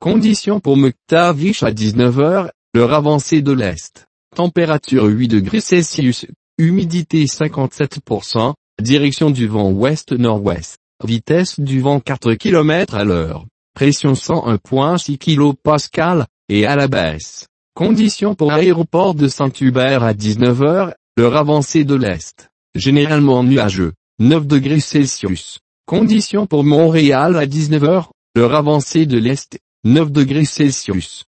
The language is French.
Conditions pour Muktavish à 19 h, l'heure avancée de l'Est. Température 8 degrés Celsius, humidité 57%, direction du vent ouest-nord-ouest, vitesse du vent 4 km à l'heure, pression 101,6 kPa, et à la baisse. Conditions pour aéroport de Saint-Hubert à 19 h, l'heure avancée de l'Est. Généralement nuageux, 9 degrés Celsius. Conditions pour Montréal à 19 h, l'heure avancée de l'Est, 9 degrés Celsius.